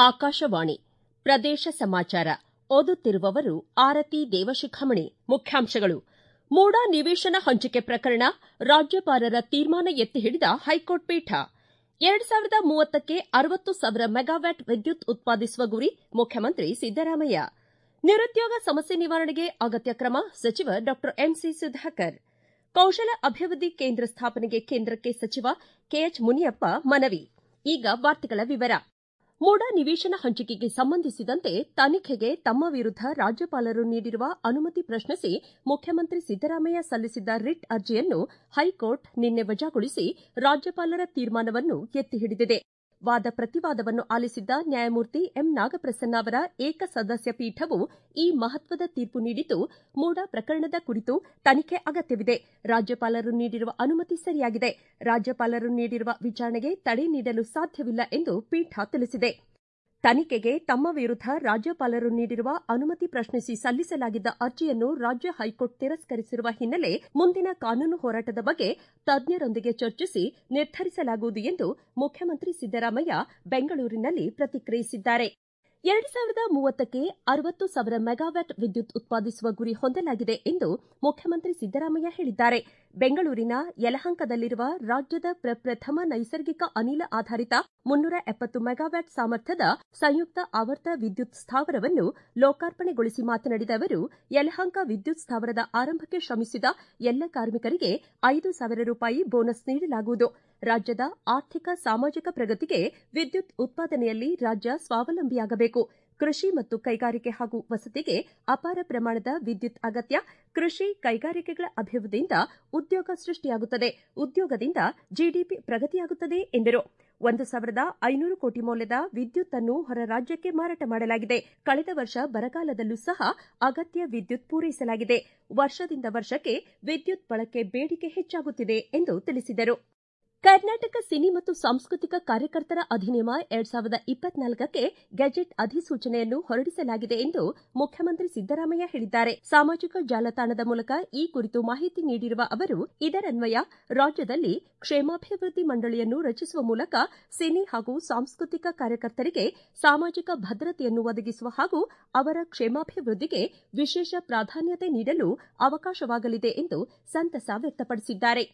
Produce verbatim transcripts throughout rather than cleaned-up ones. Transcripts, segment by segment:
ಆಕಾಶವಾಣಿ ಪ್ರದೇಶ ಸಮಾಚಾರ ಓದುತ್ತಿರುವವರು ಆರತಿ ದೇವಶಿಖಾಮಣಿ. ಮುಖ್ಯಾಂಶಗಳು. ಮೂಡಾ ನಿವೇಶನ ಹಂಚಿಕೆ ಪ್ರಕರಣ ರಾಜ್ಯಪಾಲರ ತೀರ್ಮಾನ ಎತ್ತಿ ಹಿಡಿದ ಹೈಕೋರ್ಟ್ ಪೀಠ. ಎರಡು ಸಾವಿರದ ಮೂವತ್ತಕ್ಕೆ ಅರವತ್ತು ಸಾವಿರ ಮೆಗಾವ್ಯಾಟ್ ವಿದ್ಯುತ್ ಉತ್ಪಾದಿಸುವ ಗುರಿ ಮುಖ್ಯಮಂತ್ರಿ ಸಿದ್ದರಾಮಯ್ಯ. ನಿರುದ್ಯೋಗ ಸಮಸ್ಯೆ ನಿವಾರಣೆಗೆ ಅಗತ್ಯ ಕ್ರಮ ಸಚಿವ ಡಾ ಎಂಸಿ ಸುಧಾಕರ್. ಕೌಶಲ ಅಭಿವೃದ್ಧಿ ಕೇಂದ್ರ ಸ್ಥಾಪನೆಗೆ ಕೇಂದ್ರಕ್ಕೆ ಸಚಿವ ಕೆಎಚ್ ಮುನಿಯಪ್ಪ ಮನವಿ. ಈಗ ವಾರ್ತೆಗಳ ವಿವರ. ಮೂಡಾ ನಿವೇಶನ ಹಂಚಿಕೆಗೆ ಸಂಬಂಧಿಸಿದಂತೆ ತನಿಖೆಗೆ ತಮ್ಮ ವಿರುದ್ಧ ರಾಜ್ಯಪಾಲರು ನೀಡಿರುವ ಅನುಮತಿ ಪ್ರಶ್ನಿಸಿ ಮುಖ್ಯಮಂತ್ರಿ ಸಿದ್ದರಾಮಯ್ಯ ಸಲ್ಲಿಸಿದ್ದ ರಿಟ್ ಅರ್ಜಿಯನ್ನು ಹೈಕೋರ್ಟ್ ನಿನ್ನೆ ವಜಾಗೊಳಿಸಿ ರಾಜ್ಯಪಾಲರ ತೀರ್ಮಾನವನ್ನು ಎತ್ತಿ ಹಿಡಿದಿದೆ. ವಾದ ಪ್ರತಿವಾದವನ್ನು ಆಲಿಸಿದ್ದ ನ್ಯಾಯಮೂರ್ತಿ ಎಂ ನಾಗಪ್ರಸನ್ನ ಅವರ ಏಕಸದಸ್ಯ ಪೀಠವು ಈ ಮಹತ್ವದ ತೀರ್ಪು ನೀಡಿದ್ದು, ಮೂಡಾ ಪ್ರಕರಣದ ಕುರಿತು ತನಿಖೆ ಅಗತ್ಯವಿದೆ. ರಾಜ್ಯಪಾಲರು ನೀಡಿರುವ ಅನುಮತಿ ಸರಿಯಾಗಿದೆ. ರಾಜ್ಯಪಾಲರು ನೀಡಿರುವ ವಿಚಾರಣೆಗೆ ತಡೆ ನೀಡಲು ಸಾಧ್ಯವಿಲ್ಲ ಎಂದು ಪೀಠ ತಿಳಿಸಿದೆ. ತನಿಖೆಗೆ ತಮ್ಮ ವಿರುದ್ಧ ರಾಜ್ಯಪಾಲರು ನೀಡಿರುವ ಅನುಮತಿ ಪ್ರಶ್ನಿಸಿ ಸಲ್ಲಿಸಲಾಗಿದ್ದ ಅರ್ಜಿಯನ್ನು ರಾಜ್ಯ ಹೈಕೋರ್ಟ್ ತಿರಸ್ಕರಿಸಿರುವ ಹಿನ್ನೆಲೆ ಮುಂದಿನ ಕಾನೂನು ಹೋರಾಟದ ಬಗ್ಗೆ ತಜ್ಞರೊಂದಿಗೆ ಚರ್ಚಿಸಿ ನಿರ್ಧರಿಸಲಾಗುವುದು ಎಂದು ಮುಖ್ಯಮಂತ್ರಿ ಸಿದ್ದರಾಮಯ್ಯ ಬೆಂಗಳೂರಿನಲ್ಲಿ ಪ್ರತಿಕ್ರಿಯಿಸಿದ್ದಾರೆ. ಎರಡು ಸಾವಿರದ ಮೂವತ್ತಕ್ಕೆ ಅರವತ್ತು ಸಾವಿರ ಮೆಗಾವ್ಯಾಟ್ ವಿದ್ಯುತ್ ಉತ್ಪಾದಿಸುವ ಗುರಿ ಹೊಂದಲಾಗಿದೆ ಎಂದು ಮುಖ್ಯಮಂತ್ರಿ ಸಿದ್ದರಾಮಯ್ಯ ಹೇಳಿದ್ದಾರೆ. ಬೆಂಗಳೂರಿನ ಯಲಹಂಕದಲ್ಲಿರುವ ರಾಜ್ಯದ ಪ್ರಪ್ರಥಮ ನೈಸರ್ಗಿಕ ಅನಿಲ ಆಧಾರಿತ ಮುನ್ನೂರ ಎಪ್ಪತ್ತು ಮೆಗಾವ್ಯಾಟ್ ಸಾಮರ್ಥ್ಯದ ಸಂಯುಕ್ತ ಆವರ್ತ ವಿದ್ಯುತ್ ಸ್ಥಾವರವನ್ನು ಲೋಕಾರ್ಪಣೆಗೊಳಿಸಿ ಮಾತನಾಡಿದ ಅವರು, ಯಲಹಂಕ ವಿದ್ಯುತ್ ಸ್ಥಾವರದ ಆರಂಭಕ್ಕೆ ಶ್ರಮಿಸಿದ ಎಲ್ಲ ಕಾರ್ಮಿಕರಿಗೆ ಐದು ಸಾವಿರ ರೂಪಾಯಿ ಬೋನಸ್ ನೀಡಲಾಗುವುದು. ರಾಜ್ಯದ ಆರ್ಥಿಕ ಸಾಮಾಜಿಕ ಪ್ರಗತಿಗೆ ವಿದ್ಯುತ್ ಉತ್ಪಾದನೆಯಲ್ಲಿ ರಾಜ್ಯ ಸ್ವಾವಲಂಬಿಯಾಗಬೇಕು. ಕೃಷಿ ಮತ್ತು ಕೈಗಾರಿಕೆ ಹಾಗೂ ವಸತಿಗೆ ಅಪಾರ ಪ್ರಮಾಣದ ವಿದ್ಯುತ್ ಅಗತ್ಯ. ಕೃಷಿ ಕೈಗಾರಿಕೆಗಳ ಅಭಿವೃದ್ಧಿಯಿಂದ ಉದ್ಯೋಗ ಸೃಷ್ಟಿಯಾಗುತ್ತದೆ. ಉದ್ಯೋಗದಿಂದ ಜಿಡಿಪಿ ಪ್ರಗತಿಯಾಗುತ್ತದೆ ಎಂದರು. ಒಂದು ಸಾವಿರದ ಐನೂರು ಕೋಟಿ ಮೌಲ್ಯದ ವಿದ್ಯುತ್ ಅನ್ನು ಹೊರ ರಾಜ್ಯಕ್ಕೆ ಮಾರಾಟ ಮಾಡಲಾಗಿದೆ. ಕಳೆದ ವರ್ಷ ಬರಗಾಲದಲ್ಲೂ ಸಹ ಅಗತ್ಯ ವಿದ್ಯುತ್ ಪೂರೈಸಲಾಗಿದೆ. ವರ್ಷದಿಂದ ವರ್ಷಕ್ಕೆ ವಿದ್ಯುತ್ ಬಳಕೆ ಬೇಡಿಕೆ ಹೆಚ್ಚಾಗುತ್ತಿದೆ ಎಂದು ತಿಳಿಸಿದರು. ಕರ್ನಾಟಕ ಸಿನಿ ಮತ್ತು ಸಾಂಸ್ಕೃತಿಕ ಕಾರ್ಯಕರ್ತರ ಅಧಿನಿಯಮ ಎರಡ್ ಸಾವಿರದ ಇಪ್ಪತ್ನಾಲ್ಕಕ್ಕೆ ಗೆಜೆಟ್ ಅಧಿಸೂಚನೆಯನ್ನು ಹೊರಡಿಸಲಾಗಿದೆ ಎಂದು ಮುಖ್ಯಮಂತ್ರಿ ಸಿದ್ದರಾಮಯ್ಯ ಹೇಳಿದ್ದಾರೆ. ಸಾಮಾಜಿಕ ಜಾಲತಾಣದ ಮೂಲಕ ಈ ಕುರಿತು ಮಾಹಿತಿ ನೀಡಿರುವ ಅವರು, ಇದರನ್ವಯ ರಾಜ್ಯದಲ್ಲಿ ಕ್ಷೇಮಾಭಿವೃದ್ಧಿ ಮಂಡಳಿಯನ್ನು ರಚಿಸುವ ಮೂಲಕ ಸಿನಿ ಹಾಗೂ ಸಾಂಸ್ಕೃತಿಕ ಕಾರ್ಯಕರ್ತರಿಗೆ ಸಾಮಾಜಿಕ ಭದ್ರತೆಯನ್ನು ಒದಗಿಸುವ ಹಾಗೂ ಅವರ ಕ್ಷೇಮಾಭಿವೃದ್ಧಿಗೆ ವಿಶೇಷ ಪ್ರಾಧಾನ್ಯತೆ ನೀಡಲು ಅವಕಾಶವಾಗಲಿದೆ ಎಂದು ಸಂತಸ ವ್ಯಕ್ತಪಡಿಸಿದ್ದಾರೆ.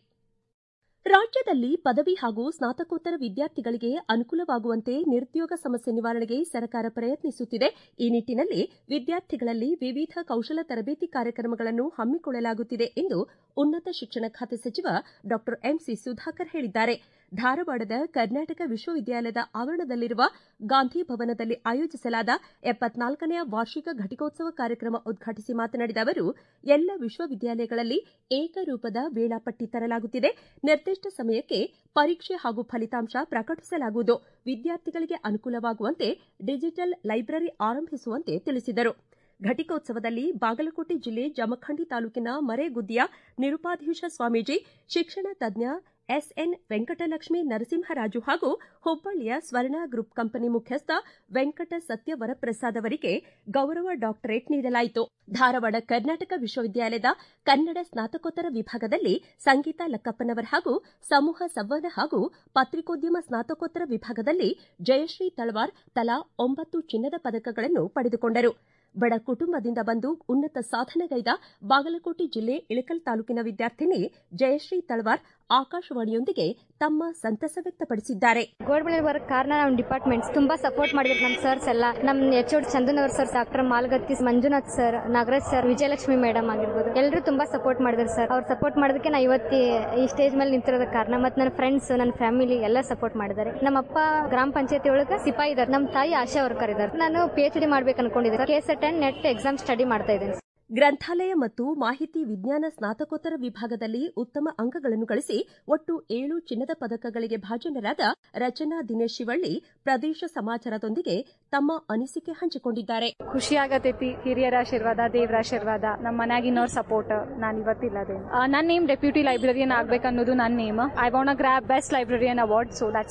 ರಾಜ್ಯದಲ್ಲಿ ಪದವಿ ಹಾಗೂ ಸ್ನಾತಕೋತ್ತರ ವಿದ್ಯಾರ್ಥಿಗಳಿಗೆ ಅನುಕೂಲವಾಗುವಂತೆ ನಿರುದ್ಯೋಗ ಸಮಸ್ಯೆ ನಿವಾರಣೆಗೆ ಸರ್ಕಾರ ಪ್ರಯತ್ನಿಸುತ್ತಿದೆ. ಈ ನಿಟ್ಟಿನಲ್ಲಿ ವಿದ್ಯಾರ್ಥಿಗಳಲ್ಲಿ ವಿವಿಧ ಕೌಶಲ ತರಬೇತಿ ಕಾರ್ಯಕ್ರಮಗಳನ್ನು ಹಮ್ಮಿಕೊಳ್ಳಲಾಗುತ್ತಿದೆ ಎಂದು ಉನ್ನತ ಶಿಕ್ಷಣ ಖಾತೆ ಸಚಿವ ಡಾ ಎಂಸಿ ಸುಧಾಕರ್ ಹೇಳಿದ್ದಾರೆ. ಧಾರವಾಡದ ಕರ್ನಾಟಕ ವಿಶ್ವವಿದ್ಯಾಲಯದ ಆವರಣದಲ್ಲಿರುವ ಗಾಂಧಿ ಭವನದಲ್ಲಿ ಆಯೋಜಿಸಲಾದ ಎಪ್ಪತ್ನಾಲ್ಕನೆಯ ವಾರ್ಷಿಕ ಘಟಿಕೋತ್ಸವ ಕಾರ್ಯಕ್ರಮ ಉದ್ಘಾಟಿಸಿ ಮಾತನಾಡಿದ ಅವರು, ಎಲ್ಲ ವಿಶ್ವವಿದ್ಯಾಲಯಗಳಲ್ಲಿ ಏಕರೂಪದ ವೇಳಾಪಟ್ಟಿ ತರಲಾಗುತ್ತಿದೆ. ನಿರ್ದಿಷ್ಟ ಸಮಯಕ್ಕೆ ಪರೀಕ್ಷೆ ಹಾಗೂ ಫಲಿತಾಂಶ ಪ್ರಕಟಿಸಲಾಗುವುದು. ವಿದ್ಯಾರ್ಥಿಗಳಿಗೆ ಅನುಕೂಲವಾಗುವಂತೆ ಡಿಜಿಟಲ್ ಲೈಬ್ರರಿ ಆರಂಭಿಸುವಂತೆ ತಿಳಿಸಿದರು. ಘಟಿಕೋತ್ಸವದಲ್ಲಿ ಬಾಗಲಕೋಟೆ ಜಿಲ್ಲೆ ಜಮಖಂಡಿ ತಾಲೂಕಿನ ಮರೇಗುದ್ದಿಯ ನಿರುಪಾಧೀಶ ಸ್ವಾಮೀಜಿ, ಶಿಕ್ಷಣ ತಜ್ಞ ಎಸ್ಎನ್ ವೆಂಕಟಲಕ್ಷ್ಮೀ ನರಸಿಂಹರಾಜು ಹಾಗೂ ಹುಬ್ಬಳ್ಳಿಯ ಸ್ವರ್ಣ ಗ್ರೂಪ್ ಕಂಪನಿ ಮುಖ್ಯಸ್ಥ ವೆಂಕಟ ಸತ್ಯ ವರಪ್ರಸಾದ್ ಅವರಿಗೆ ಗೌರವ ಡಾಕ್ಟರೇಟ್ ನೀಡಲಾಯಿತು. ಧಾರವಾಡ ಕರ್ನಾಟಕ ವಿಶ್ವವಿದ್ಯಾಲಯದ ಕನ್ನಡ ಸ್ನಾತಕೋತ್ತರ ವಿಭಾಗದಲ್ಲಿ ಸಂಗೀತಾ ಲಕ್ಕಪ್ಪನವರ್ ಹಾಗೂ ಸಮೂಹ ಸಂವಹನ ಹಾಗೂ ಪತ್ರಿಕೋದ್ಯಮ ಸ್ನಾತಕೋತ್ತರ ವಿಭಾಗದಲ್ಲಿ ಜಯಶ್ರೀ ತಳವಾರ್ ತಲಾ ಒಂಬತ್ತು ಚಿನ್ನದ ಪದಕಗಳನ್ನು ಪಡೆದುಕೊಂಡರು. ಬಡ ಕುಟುಂಬದಿಂದ ಬಂದು ಉನ್ನತ ಸಾಧನೆಗೈದ ಬಾಗಲಕೋಟೆ ಜಿಲ್ಲೆ ಇಳಕಲ್ ತಾಲೂಕಿನ ವಿದ್ಯಾರ್ಥಿನಿ ಜಯಶ್ರೀ ತಳವಾರ್ ಆಕಾಶವಾಣಿಯೊಂದಿಗೆ ತಮ್ಮ ಸಂತಸ ವ್ಯಕ್ತಪಡಿಸಿದ್ದಾರೆ. ಗೋಲ್ಡ್ ಬರೋ ಕಾರಣ ನಮ್ಮ ಡಿಪಾರ್ಟ್ಮೆಂಟ್ಸ್ ತುಂಬಾ ಸಪೋರ್ಟ್ ಮಾಡಿದ್ರು. ನಮ್ಮ ಸರ್ಸ್ ಎಲ್ಲ ನಮ್ಮ ಎಚ್ ಓ ಡಿ ಚಂದನ್ ಅವರ್ sir, doctor Malgatti, Manjunath sir, Nagaraj sir, Vijayalakshmi madam ಆಗಿರ್ಬೋದು, ಎಲ್ಲರೂ ತುಂಬಾ ಸಪೋರ್ಟ್ ಮಾಡಿದ್ರು ಸರ್. ಅವ್ರು ಸಪೋರ್ಟ್ ಮಾಡೋದಕ್ಕೆ ನಾ ಇವತ್ತು ಈ ಸ್ಟೇಜ್ ಮೇಲೆ ನಿಂತಿರೋದಕ್ಕೆ ಕಾರಣ. ಮತ್ತೆ ನನ್ನ ಫ್ರೆಂಡ್ಸ್, ನನ್ನ ಫ್ಯಾಮಿಲಿ ಎಲ್ಲ ಸಪೋರ್ಟ್ ಮಾಡಿದ್ದಾರೆ. ನಮ್ಮಪ್ಪ ಗ್ರಾಮ ಪಂಚಾಯತಿ ಒಳಗೆ ಸಿಪಾಯಿ ಇದ್ದಾರೆ, ನಮ್ಮ ತಾಯಿ ಆಶಾ ವರ್ಕರ್ ಇದ್ದಾರೆ. ನಾನು ಪಿ ಎಚ್ ಡಿ ಮಾಡ್ಬೇಕು ಅನ್ಕೊಂಡಿದ್ದೆ. KSET and NET exam study ಮಾಡ್ತಾ ಇದ್ದೇನೆ. ಗ್ರಂಥಾಲಯ ಮತ್ತು ಮಾಹಿತಿ ವಿಜ್ಞಾನ ಸ್ನಾತಕೋತ್ತರ ವಿಭಾಗದಲ್ಲಿ ಉತ್ತಮ ಅಂಕಗಳನ್ನು ಗಳಿಸಿ ಒಟ್ಟು ಏಳು ಚಿನ್ನದ ಪದಕಗಳಿಗೆ ಭಾಜನರಾದ ರಚನಾ ದಿನೇಶ್ ಶಿವಳ್ಳಿ ಪ್ರದೇಶ ಸಮಾಚಾರದೊಂದಿಗೆ ತಮ್ಮ ಅನಿಸಿಕೆ ಹಂಚಿಕೊಂಡಿದ್ದಾರೆ. ಖುಷಿ ಆಗತೈತಿ. ಹಿರಿಯರ ಆಶೀರ್ವಾದ, ದೇವರ ಆಶೀರ್ವಾದ, ನಮ್ಮ ಮನ್ಯಾಗಿನವ್ರ ಸಪೋರ್ಟ್. ನಾನು ಇವತ್ತಿಲ್ಲದೆ ನನ್ನ ನೇಮ್ ಡೆಪ್ಯೂಟಿ ಲೈಬ್ರರಿಯನ್ ಆಗ್ಬೇಕನ್ನೋದು ನನ್ನ name. I want grab best librarian award, so that's my aim.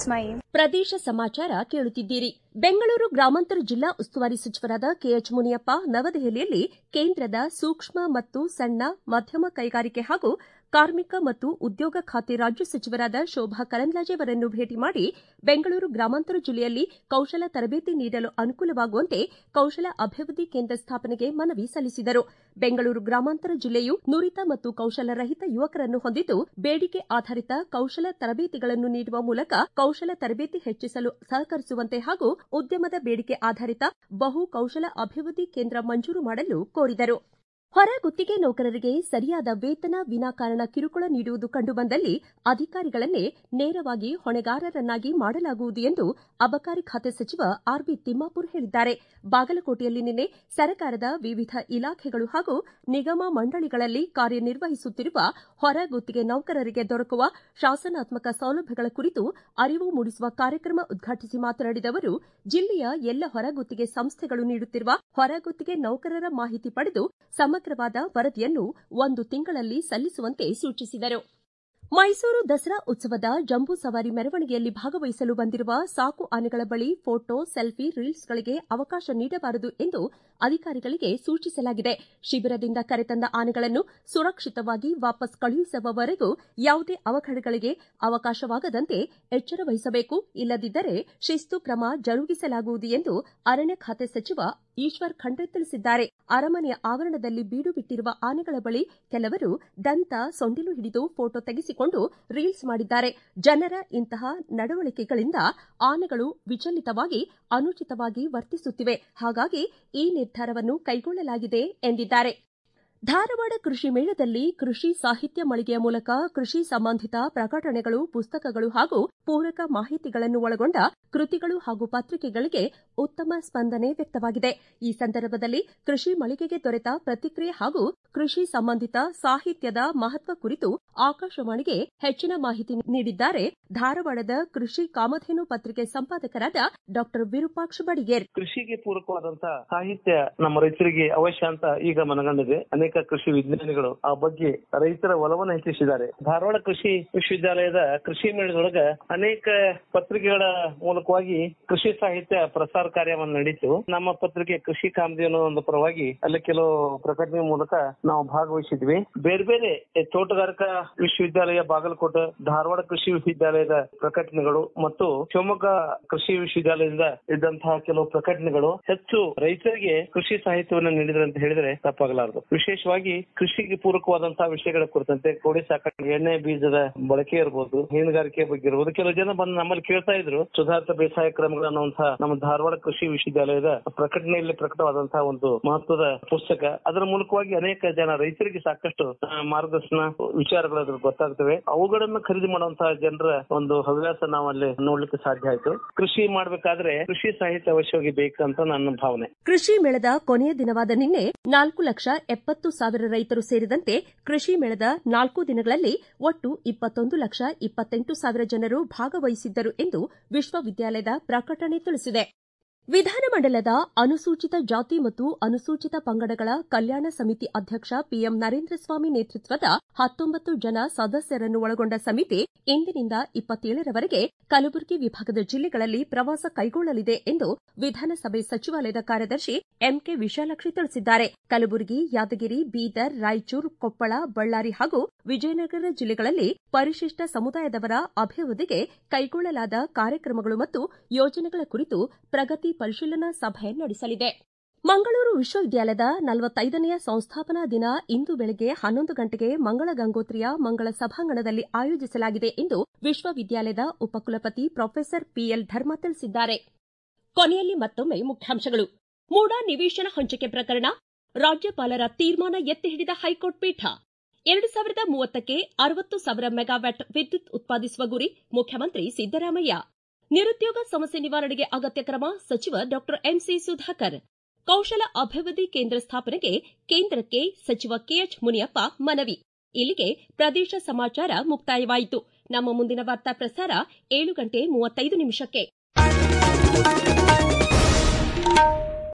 ಪ್ರದೇಶ ಸಮಾಚಾರ ಕೇಳುತ್ತಿದ್ದೀರಿ. ಬೆಂಗಳೂರು ಗ್ರಾಮಾಂತರ ಜಿಲ್ಲಾ ಉಸ್ತುವಾರಿ ಸಚಿವರಾದ ಕೆಎಚ್ ಮುನಿಯಪ್ಪ ನವದೆಹಲಿಯಲ್ಲಿ ಕೇಂದ್ರದ ಸೂಕ್ಷ್ಮ ಮತ್ತು ಸಣ್ಣ ಮಧ್ಯಮ ಕೈಗಾರಿಕೆ ಹಾಗೂ ಕಾರ್ಮಿಕ ಮತ್ತು ಉದ್ಯೋಗ ಖಾತೆ ರಾಜ್ಯ ಸಚಿವರಾದ ಶೋಭಾ ಕರಂದ್ಲಾಜೆ ಅವರನ್ನು ಭೇಟಿ ಮಾಡಿ ಬೆಂಗಳೂರು ಗ್ರಾಮಾಂತರ ಜಿಲ್ಲೆಯಲ್ಲಿ ಕೌಶಲ ತರಬೇತಿ ನೀಡಲು ಅನುಕೂಲವಾಗುವಂತೆ ಕೌಶಲ ಅಭಿವೃದ್ಧಿ ಕೇಂದ್ರ ಸ್ಥಾಪನೆಗೆ ಮನವಿ ಸಲ್ಲಿಸಿದರು. ಬೆಂಗಳೂರು ಗ್ರಾಮಾಂತರ ಜಿಲ್ಲೆಯು ನುರಿತ ಮತ್ತು ಕೌಶಲ ರಹಿತ ಯುವಕರನ್ನು ಹೊಂದಿದ್ದು ಬೇಡಿಕೆ ಆಧಾರಿತ ಕೌಶಲ ತರಬೇತಿಗಳನ್ನು ನೀಡುವ ಮೂಲಕ ಕೌಶಲ ತರಬೇತಿ ಹೆಚ್ಚಿಸಲು ಸಹಕರಿಸುವಂತೆ ಹಾಗೂ ಉದ್ಯಮದ ಬೇಡಿಕೆ ಆಧಾರಿತ ಬಹು ಕೌಶಲ ಅಭಿವೃದ್ಧಿ ಕೇಂದ್ರ ಮಂಜೂರು ಮಾಡಲು ಕೋರಿದರು. ಹೊರ ಗುತ್ತಿಗೆ ನೌಕರರಿಗೆ ಸರಿಯಾದ ವೇತನ ವಿನಾಕಾರಣ ಕಿರುಕುಳ ನೀಡುವುದು ಕಂಡುಬಂದಲ್ಲಿ ಅಧಿಕಾರಿಗಳನ್ನೇ ನೇರವಾಗಿ ಹೊಣೆಗಾರರನ್ನಾಗಿ ಮಾಡಲಾಗುವುದು ಎಂದು ಅಬಕಾರಿ ಖಾತೆ ಸಚಿವ ಆರ್ಬಿ ತಿಮ್ಮಾಪುರ್ ಹೇಳಿದ್ದಾರೆ. ಬಾಗಲಕೋಟೆಯಲ್ಲಿ ನಿನ್ನೆ ಸರ್ಕಾರದ ವಿವಿಧ ಇಲಾಖೆಗಳು ಹಾಗೂ ನಿಗಮ ಮಂಡಳಿಗಳಲ್ಲಿ ಕಾರ್ಯನಿರ್ವಹಿಸುತ್ತಿರುವ ಹೊರ ಗುತ್ತಿಗೆ ನೌಕರರಿಗೆ ದೊರಕುವ ಶಾಸನಾತ್ಮಕ ಸೌಲಭ್ಯಗಳ ಕುರಿತು ಅರಿವು ಮೂಡಿಸುವ ಕಾರ್ಯಕ್ರಮ ಉದ್ಘಾಟಿಸಿ ಮಾತನಾಡಿದ ಅವರು, ಜಿಲ್ಲೆಯ ಎಲ್ಲ ಹೊರಗುತ್ತಿಗೆ ಸಂಸ್ಥೆಗಳು ನೀಡುತ್ತಿರುವ ಹೊರಗುತ್ತಿಗೆ ನೌಕರರ ಮಾಹಿತಿ ಪಡೆದು ಸಮಗ್ರವಾದ ವರದಿಯನ್ನು ಒಂದು ತಿಂಗಳಲ್ಲಿ ಸಲ್ಲಿಸುವಂತೆ ಸೂಚಿಸಿದರು. ಮೈಸೂರು ದಸರಾ ಉತ್ಸವದ ಜಂಬೂ ಸವಾರಿ ಮೆರವಣಿಗೆಯಲ್ಲಿ ಭಾಗವಹಿಸಲು ಬಂದಿರುವ ಸಾಕು ಆನೆಗಳ ಬಳಿ ಫೋಟೋ, ಸೆಲ್ಫಿ, ರೀಲ್ಸ್ಗಳಿಗೆ ಅವಕಾಶ ನೀಡಬಾರದು ಎಂದು ಅಧಿಕಾರಿಗಳಿಗೆ ಸೂಚಿಸಲಾಗಿದೆ. ಶಿಬಿರದಿಂದ ಕರೆತಂದ ಆನೆಗಳನ್ನು ಸುರಕ್ಷಿತವಾಗಿ ವಾಪಸ್ ಕಳುಹಿಸುವವರೆಗೂ ಯಾವುದೇ ಅವಘಡಗಳಿಗೆ ಅವಕಾಶವಾಗದಂತೆ ಎಚ್ಚರ ವಹಿಸಬೇಕು. ಇಲ್ಲದಿದ್ದರೆ ಶಿಸ್ತು ಕ್ರಮ ಜರುಗಿಸಲಾಗುವುದು ಎಂದು ಅರಣ್ಯ ಖಾತೆ ಸಚಿವ ಈಶ್ವರ್ ಖಂಡ್ರೆ ತಿಳಿಸಿದ್ದಾರೆ. ಅರಮನೆಯ ಆವರಣದಲ್ಲಿ ಬೀಡು ಬಿಟ್ಟಿರುವ ಆನೆಗಳ ಬಳಿ ಕೆಲವರು ದಂತ, ಸೊಂಡಿಲು ಹಿಡಿದು ಫೋಟೋ ತೆಗೆಸಿಕೊಂಡು ರೀಲ್ಸ್ ಮಾಡಿದ್ದಾರೆ. ಜನರ ಇಂತಹ ನಡವಳಿಕೆಗಳಿಂದ ಆನೆಗಳು ವಿಚಲಿತವಾಗಿ ಅನುಚಿತವಾಗಿ ವರ್ತಿಸುತ್ತಿವೆ. ಹಾಗಾಗಿ ಈ ನಿರ್ಧಾರವನ್ನು ಕೈಗೊಳ್ಳಲಾಗಿದೆ ಎಂದಿದ್ದಾರೆ. ಧಾರವಾಡ ಕೃಷಿ ಮೇಳದಲ್ಲಿ ಕೃಷಿ ಸಾಹಿತ್ಯ ಮಳಿಗೆಯ ಮೂಲಕ ಕೃಷಿ ಸಂಬಂಧಿತ ಪ್ರಕಟಣೆಗಳು, ಪುಸ್ತಕಗಳು ಹಾಗೂ ಪೂರಕ ಮಾಹಿತಿಗಳನ್ನು ಒಳಗೊಂಡ ಕೃತಿಗಳು ಹಾಗೂ ಪತ್ರಿಕೆಗಳಿಗೆ ಉತ್ತಮ ಸ್ಪಂದನೆ ವ್ಯಕ್ತವಾಗಿದೆ. ಈ ಸಂದರ್ಭದಲ್ಲಿ ಕೃಷಿ ಮಳಿಗೆಗೆ ದೊರೆತ ಪ್ರತಿಕ್ರಿಯೆ ಹಾಗೂ ಕೃಷಿ ಸಂಬಂಧಿತ ಸಾಹಿತ್ಯದ ಮಹತ್ವ ಕುರಿತು ಆಕಾಶವಾಣಿಗೆ ಹೆಚ್ಚಿನ ಮಾಹಿತಿ ನೀಡಿದ್ದಾರೆ ಧಾರವಾಡದ ಕೃಷಿ ಕಾಮಧೇನು ಪತ್ರಿಕೆ ಸಂಪಾದಕರಾದ ಡಾ ವಿರೂಪಾಕ್ಷ ಬಡಿಗೇರ್. ಕೃಷಿಗೆ ಪೂರಕವಾದಂತಹ ಸಾಹಿತ್ಯ ನಮ್ಮ ರೈತರಿಗೆ ಅವಶ್ಯ ಅಂತ ಈಗ ಮನಗಂಡಿದೆ. ಅನೇಕ ಕೃಷಿ ವಿಜ್ಞಾನಿಗಳು ಆ ಬಗ್ಗೆ ರೈತರ ಒಲವನ್ನು ಹೆಚ್ಚಿಸಿದ್ದಾರೆ. ಧಾರವಾಡ ಕೃಷಿ ವಿಶ್ವವಿದ್ಯಾಲಯದ ಕೃಷಿ ಮೇಳದೊಳಗ ಅನೇಕ ಪತ್ರಿಕೆಗಳ ಮೂಲಕವಾಗಿ ಕೃಷಿ ಸಾಹಿತ್ಯ ಪ್ರಸಾರ ಕಾರ್ಯವನ್ನು ನಡೀತು. ನಮ್ಮ ಪತ್ರಿಕೆ ಕೃಷಿ ಕಾಮಧೇನು ಒಂದು ಪರವಾಗಿ ಅಲ್ಲಿ ಕೆಲವು ಪ್ರಕಟಣೆ ಮೂಲಕ ನಾವು ಭಾಗವಹಿಸಿದ್ವಿ. ಬೇರೆ ಬೇರೆ ತೋಟಗಾರಿಕಾ ವಿಶ್ವವಿದ್ಯಾಲಯ ಬಾಗಲಕೋಟೆ, ಧಾರವಾಡ ಕೃಷಿ ವಿಶ್ವವಿದ್ಯಾಲಯದ ಪ್ರಕಟಣೆಗಳು ಮತ್ತು ಶಿವಮೊಗ್ಗ ಕೃಷಿ ವಿಶ್ವವಿದ್ಯಾಲಯದಿಂದ ಇದ್ದಂತಹ ಕೆಲವು ಪ್ರಕಟಣೆಗಳು ಹೆಚ್ಚು ರೈತರಿಗೆ ಕೃಷಿ ಸಾಹಿತ್ಯವನ್ನು ನೀಡಿದ್ರೆ ಅಂತ ಹೇಳಿದ್ರೆ ತಪ್ಪಾಗಲಾರದು. ವಿಶೇಷವಾಗಿ ಕೃಷಿಗೆ ಪೂರಕವಾದಂತಹ ವಿಷಯಗಳ ಕುರಿತಂತೆ ಕೋಳಿ ಸಾಕಾಣಿಕೆ, ಎಣ್ಣೆ ಬೀಜದ ಬಳಕೆ ಇರಬಹುದು, ಹೈನುಗಾರಿಕೆ ಬಗ್ಗೆ ಇರಬಹುದು. ಕೆಲವು ಜನ ಬಂದು ನಮ್ಮಲ್ಲಿ ಕೇಳ್ತಾ ಇದ್ರು ಸುಧಾರಿತ ಬೇಸಾಯ ಕ್ರಮಗಳು ಅನ್ನುವಂತಹ ನಮ್ಮ ಧಾರವಾಡ ಕೃಷಿ ವಿಶ್ವವಿದ್ಯಾಲಯದ ಪ್ರಕಟಣೆಯಲ್ಲಿ ಪ್ರಕಟವಾದಂತಹ ಒಂದು ಮಹತ್ವದ ಪುಸ್ತಕ. ಅದರ ಮೂಲಕವಾಗಿ ಅನೇಕ ಜನ ರೈತರಿಗೆ ಸಾಕಷ್ಟು ಮಾರ್ಗದರ್ಶನ ವಿಚಾರಗಳು ಅದ್ರ ಗೊತ್ತಾಗ್ತವೆ. ಅವುಗಳನ್ನು ಖರೀದಿ ಮಾಡುವಂತಹ ಜನರ ಒಂದು ಹವ್ಯಾಸ ನಾವಲ್ಲಿ ನೋಡ್ಲಿಕ್ಕೆ ಸಾಧ್ಯ ಆಯ್ತು. ಕೃಷಿ ಮಾಡ್ಬೇಕಾದ್ರೆ ಕೃಷಿ ಸಾಹಿತ್ಯ ಅವಶ್ಯವಾಗಿ ಬೇಕಂತ ನನ್ನ ಭಾವನೆ. ಕೃಷಿ ಮೇಳದ ಕೊನೆಯ ದಿನವಾದ ನಿನ್ನೆ ನಾಲ್ಕು ಲಕ್ಷ ಎಪ್ಪತ್ತು ಸಾವಿರ ರೈತರು ಸೇರಿದಂತೆ ಕೃಷಿ ಮೇಳದ ನಾಲ್ಕು ದಿನಗಳಲ್ಲಿ ಒಟ್ಟು ಇಪ್ಪತ್ತೊಂದು ಲಕ್ಷ ಇಪ್ಪತ್ತೆಂಟು ಸಾವಿರ ಜನರು ಭಾಗವಹಿಸಿದ್ದರು ಎಂದು ವಿಶ್ವವಿದ್ಯಾಲಯದ ಪ್ರಕಟಣೆ ತಿಳಿಸಿದೆ. ವಿಧಾನಮಂಡಲದ ಅನುಸೂಚಿತ ಜಾತಿ ಮತ್ತು ಅನುಸೂಚಿತ ಪಂಗಡಗಳ ಕಲ್ಯಾಣ ಸಮಿತಿ ಅಧ್ಯಕ್ಷ ಪಿಎಂ ನರೇಂದ್ರ ಸ್ವಾಮಿ ನೇತೃತ್ವದ ಹತ್ತೊಂಬತ್ತು ಜನ ಸದಸ್ಯರನ್ನು ಒಳಗೊಂಡ ಸಮಿತಿ ಇಂದಿನಿಂದ ಇಪ್ಪತ್ತೇಳರವರೆಗೆ ಕಲಬುರಗಿ ವಿಭಾಗದ ಜಿಲ್ಲೆಗಳಲ್ಲಿ ಪ್ರವಾಸ ಕೈಗೊಳ್ಳಲಿದೆ ಎಂದು ವಿಧಾನಸಭೆ ಸಚಿವಾಲಯದ ಕಾರ್ಯದರ್ಶಿ ಎಂಕೆ ವಿಶಾಲಾಕ್ಷಿ ತಿಳಿಸಿದ್ದಾರೆ. ಕಲಬುರಗಿ, ಯಾದಗಿರಿ, ಬೀದರ್, ರಾಯಚೂರು, ಕೊಪ್ಪಳ, ಬಳ್ಳಾರಿ ಹಾಗೂ ವಿಜಯನಗರ ಜಿಲ್ಲೆಗಳಲ್ಲಿ ಪರಿಶಿಷ್ಟ ಸಮುದಾಯದವರ ಅಭಿವೃದ್ಧಿಗೆ ಕೈಗೊಳ್ಳಲಾದ ಕಾರ್ಯಕ್ರಮಗಳು ಮತ್ತು ಯೋಜನೆಗಳ ಕುರಿತು ಪ್ರಗತಿ ಪರಿಶೀಲನಾ ಸಭೆ ನಡೆಸಲಿದೆ. ಮಂಗಳೂರು ವಿಶ್ವವಿದ್ಯಾಲಯದ ನಲವತ್ತೈದನೆಯ ಸಂಸ್ಥಾಪನಾ ದಿನ ಇಂದು ಬೆಳಗ್ಗೆ ಹನ್ನೊಂದು ಗಂಟೆಗೆ ಮಂಗಳ ಗಂಗೋತ್ರಿಯ ಮಂಗಳ ಸಭಾಂಗಣದಲ್ಲಿ ಆಯೋಜಿಸಲಾಗಿದೆ ಎಂದು ವಿಶ್ವವಿದ್ಯಾಲಯದ ಉಪಕುಲಪತಿ ಪ್ರೊಫೆಸರ್ ಪಿಎಲ್ ಧರ್ಮ ತಿಳಿಸಿದ್ದಾರೆ. ಕೊನೆಯಲ್ಲಿ ಮತ್ತೊಮ್ಮೆ ಮುಖ್ಯಾಂಶಗಳು. ಮೂಡಾ ನಿವೇಶನ ಹಂಚಿಕೆ ಪ್ರಕರಣ, ರಾಜ್ಯಪಾಲರ ತೀರ್ಮಾನ ಎತ್ತಿ ಹಿಡಿದ ಹೈಕೋರ್ಟ್ ಪೀಠ. ಎರಡು ಸಾವಿರದ ಮೂವತ್ತಕ್ಕೆ ಅರವತ್ತು ಸಾವಿರ ಮೆಗಾವ್ಯಾಟ್ ವಿದ್ಯುತ್ ಉತ್ಪಾದಿಸುವ ಗುರಿ, ಮುಖ್ಯಮಂತ್ರಿ ಸಿದ್ದರಾಮಯ್ಯ. ನಿರುದ್ಯೋಗ ಸಮಸ್ಯೆ ನಿವಾರಣೆಗೆ ಅಗತ್ಯ ಕ್ರಮ, ಸಚಿವ ಡಾ ಎಂಸಿ ಸುಧಾಕರ್. ಕೌಶಲ ಅಭಿವೃದ್ಧಿ ಕೇಂದ್ರ ಸ್ಥಾಪನೆಗೆ ಕೇಂದ್ರಕ್ಕೆ ಸಚಿವ ಕೆಎಚ್ ಮುನಿಯಪ್ಪ ಮನವಿ. ಇಲ್ಲಿಗೆ ಪ್ರದೇಶ ಸಮಾಚಾರ ಮುಕ್ತಾಯವಾಯಿತು. ನಮ್ಮ ಮುಂದಿನ ವಾರ್ತಾ ಪ್ರಸಾರ ಏಳು ಗಂಟೆ ಮೂವತ್ತೈದು ನಿಮಿಷಕ್ಕೆ.